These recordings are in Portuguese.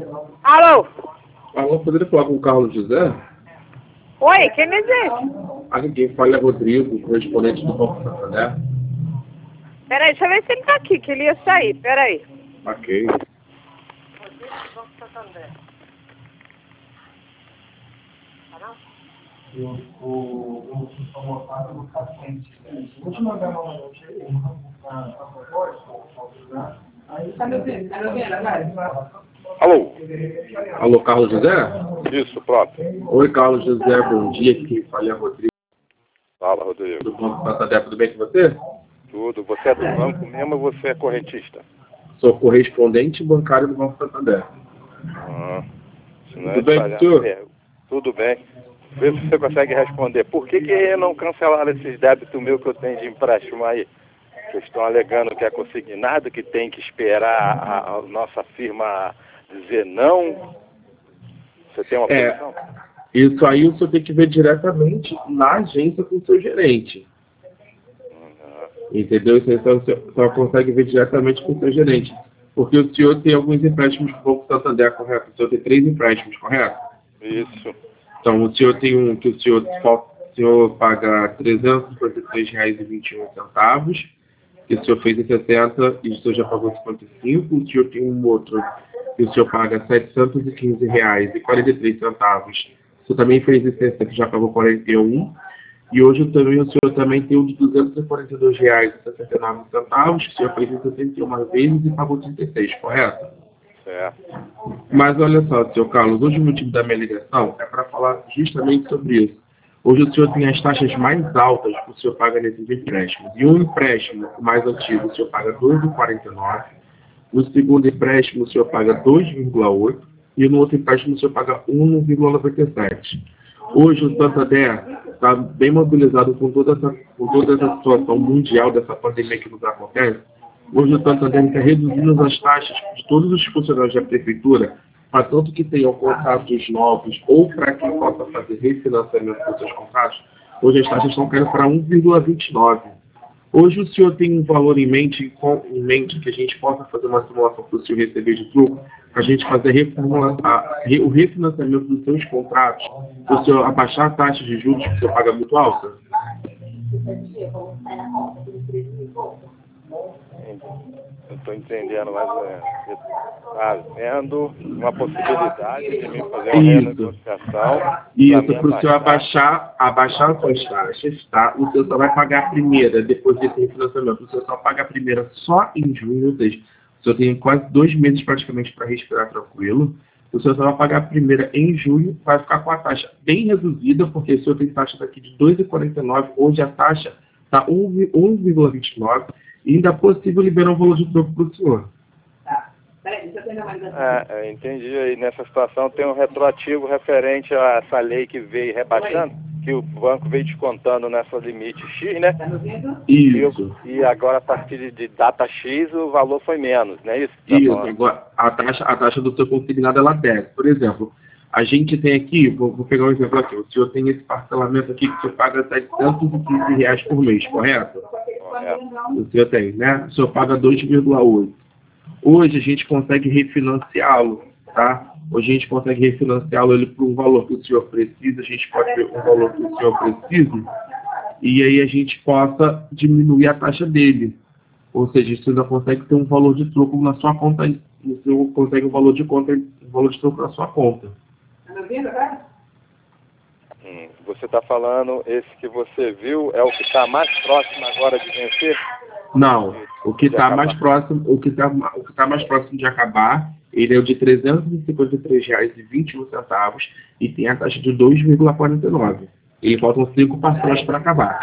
Alô? Alô, poderia falar com o Carlos José? Oi, quem me diz? Aqui quem fala é Rodrigo, correspondente do Banco Santander. Peraí, deixa eu ver se ele tá aqui, que ele ia sair. Peraí. Ok. Rodrigo do Banco Santander. Vou te mandar uma noite aí, a propósito, aí tá me ouvindo agora? Alô? Alô, Carlos José? Isso, próprio. Oi, Carlos José, bom dia. Quem fala é Rodrigo Fala, Rodrigo. do Banco Santander. Tudo bem com você? Tudo. Você é do banco mesmo ou você é correntista? Sou correspondente bancário do Banco Santander. Se não Tudo bem com o senhor? Tudo bem. Vê se você consegue responder. Por que não cancelaram esses débitos meus que eu tenho de empréstimo aí? Vocês estão alegando que é consignado, que tem que esperar a nossa firma dizer não. Você tem uma posição? Isso aí o senhor tem que ver diretamente na agência com o seu gerente. Entendeu? Isso aí o senhor só consegue ver diretamente com o seu gerente. Porque o senhor tem alguns empréstimos do Banco Santander, correto? O senhor tem 3 empréstimos, correto? Isso. Então, o senhor tem um que o senhor paga R$ 353,21, que o senhor fez em 60 e o senhor já pagou 55. O senhor tem um outro que o senhor paga R$ 715,43. O senhor também fez em 60 e já pagou 41. E hoje também, o senhor também tem um de R$ 242,69, que o senhor fez em 61 vezes e pagou 36, correto? Certo. Mas olha só, senhor Carlos, hoje o motivo da minha ligação é para falar justamente sobre isso. Hoje o senhor tem as taxas mais altas que o senhor paga nesses empréstimos. E um empréstimo mais antigo o senhor paga 2,49. No segundo empréstimo o senhor paga 2,8. E no outro empréstimo o senhor paga 1,97. Hoje o Santander está bem mobilizado com toda essa situação mundial dessa pandemia que nos acontece. Hoje o Santander está reduzindo as taxas de todos os funcionários da prefeitura, para tanto que tenham contratos novos ou para quem possa fazer refinanciamento dos seus contratos. Hoje as taxas estão caindo para 1,29. Hoje o senhor tem um valor em mente que a gente possa fazer uma simulação para o senhor receber de truco, para a gente fazer o refinanciamento dos seus contratos, para o senhor abaixar a taxa de juros que o senhor paga muito alta? Eu estou entendendo, mas está vendo uma possibilidade de mim fazer uma renegociação. Isso, para o senhor abaixar as suas taxas, tá? O senhor só vai pagar a primeira, depois desse refinanciamento. O senhor só paga a primeira só em junho, ou seja, o senhor tem quase 2 meses praticamente para respirar tranquilo. O senhor só vai pagar a primeira em junho, vai ficar com a taxa bem reduzida, porque o senhor tem taxa daqui de 2,49, hoje a taxa está 1,29, e ainda é possível liberar um valor de troco para o senhor. Entendi. Aí nessa situação tem um retroativo referente a essa lei que veio rebaixando, que o banco veio descontando nessa limite X, né? Isso. E agora a partir de data X o valor foi menos, não é isso? Isso, agora a taxa do seu consignado ela desce. Por exemplo, a gente tem aqui, vou pegar um exemplo aqui, o senhor tem esse parcelamento aqui que o senhor paga R$ 715 por mês, correto? O senhor tem, né? O senhor paga 2,8. Hoje a gente consegue refinanciá-lo, tá? Hoje a gente consegue refinanciá-lo ele por um valor que o senhor precisa, a gente pode ver um valor que o senhor precisa, e aí a gente possa diminuir a taxa dele. Ou seja, você ainda consegue ter um valor de troco na sua conta, você consegue um valor de troco na sua conta. Você está falando, esse que você viu é o que está mais próximo agora de vencer? Não, o que está mais próximo, mais próximo de acabar, ele é o de R$ 353,21 e tem a taxa de 2,49. E faltam 5 parcelas para acabar.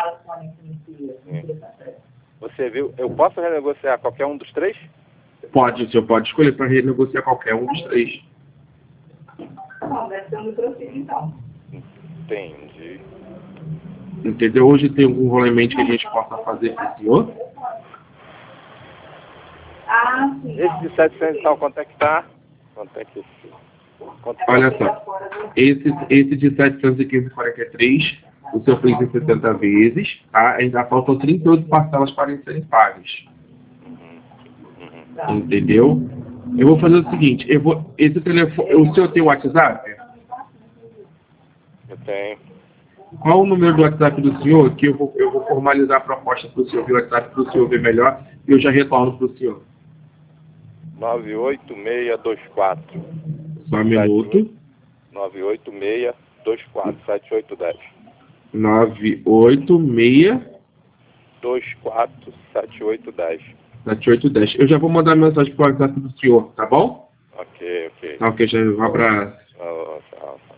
Você viu? Eu posso renegociar qualquer um dos 3? Pode, o senhor pode escolher para renegociar qualquer um dos 3. Deve ser um processo, então. Entendi. Entendeu? Hoje tem algum valor em mente que a gente possa fazer para o senhor? Sim. Esse de 700 e tal, quanto é que está? Olha só, esse de 715,43, o senhor fez em 60 vezes, tá? Ainda faltam 38 parcelas para serem pagas. Entendeu? Eu vou fazer o seguinte, esse telefone, o senhor tem o WhatsApp? Eu tenho. Qual o número do WhatsApp do senhor? Que eu vou formalizar a proposta para o senhor ver o WhatsApp para o senhor ver melhor e eu já retorno para o senhor. 98624. Só um minuto. 98624 7810. 986 24 7810. 7810. Eu já vou mandar mensagem para o WhatsApp do senhor, tá bom? Ok. Tá ok, já um abraço. Tchau.